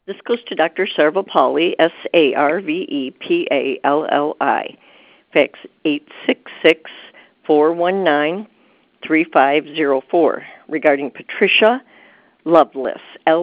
This goes to Dr. Sarvepalli, Sarvepalli, fax 866-419-3504, regarding Patricia Loveless,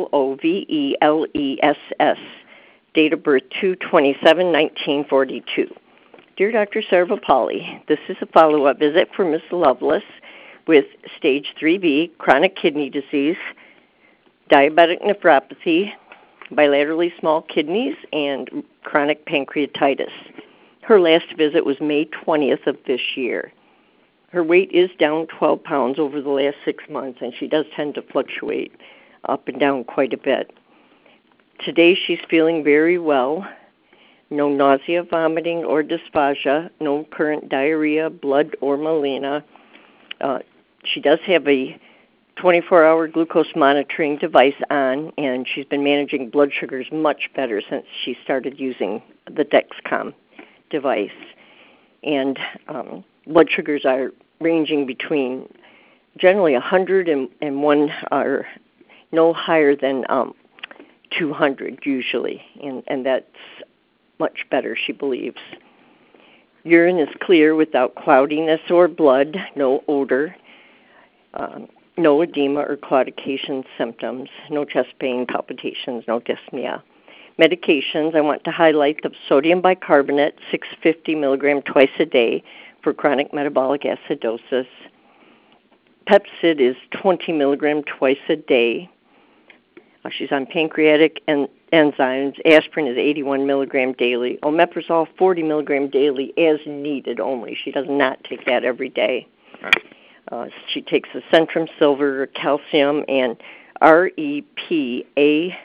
Loveless, date of birth 2/27/1942. Dear Dr. Sarvepalli, this is a follow-up visit for Ms. Loveless with stage 3B, chronic kidney disease, diabetic nephropathy, bilaterally small kidneys, and chronic pancreatitis. Her last visit was May 20th of this year. Her weight is down 12 pounds over the last 6 months, and she does tend to fluctuate up and down quite a bit. Today she's feeling very well. No nausea, vomiting, or dysphagia, no current diarrhea, blood, or melena. She does have a 24-hour glucose monitoring device on, and she's been managing blood sugars much better since she started using the Dexcom device. And blood sugars are ranging between generally 100 and one are no higher than 200 usually, and that's much better, she believes. Urine is clear without cloudiness or blood, no odor, no edema or claudication symptoms, no chest pain, palpitations, no dyspnea. Medications, I want to highlight the sodium bicarbonate, 650 milligram twice a day for chronic metabolic acidosis. Pepcid is 20 milligram twice a day. She's on pancreatic enzymes. Aspirin is 81 milligram daily. Omeprazole, 40 milligram daily as needed only. She does not take that every day. She takes the Centrum Silver, calcium, and REPAGLIN,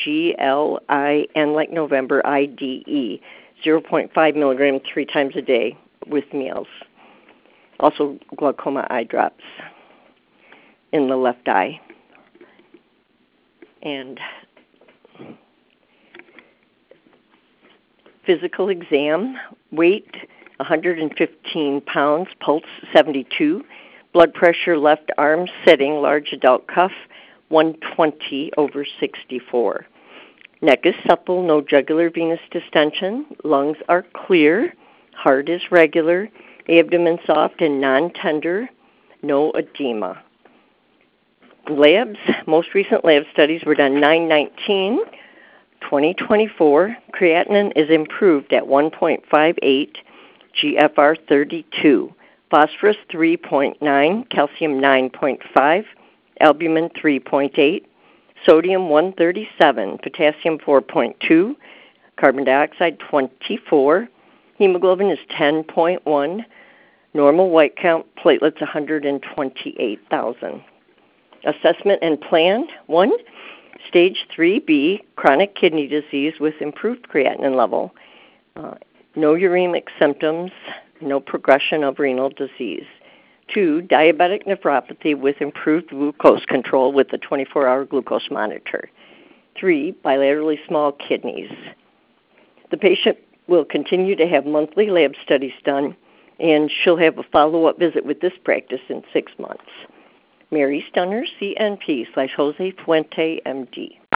like November, IDE, 0.5 milligram 3 times a day with meals. Also glaucoma eye drops in the left eye. And physical exam, weight 115 pounds, pulse 72, blood pressure left arm sitting, large adult cuff 120/64. Neck is supple, no jugular venous distension, lungs are clear, heart is regular, abdomen soft and non-tender, no edema. Labs, most recent lab studies were done 9/19/2024. Creatinine is improved at 1.58, GFR 32, phosphorus 3.9, calcium 9.5, albumin 3.8, sodium 137, potassium 4.2, carbon dioxide 24, hemoglobin is 10.1, normal white count, platelets 128,000. Assessment and plan: 1, stage 3B, chronic kidney disease with improved creatinine level, no uremic symptoms, no progression of renal disease. 2, diabetic nephropathy with improved glucose control with the 24-hour glucose monitor. 3, bilaterally small kidneys. The patient will continue to have monthly lab studies done, and she'll have a follow-up visit with this practice in 6 months. Mary Stunner, CNP /Jose Fuente, MD.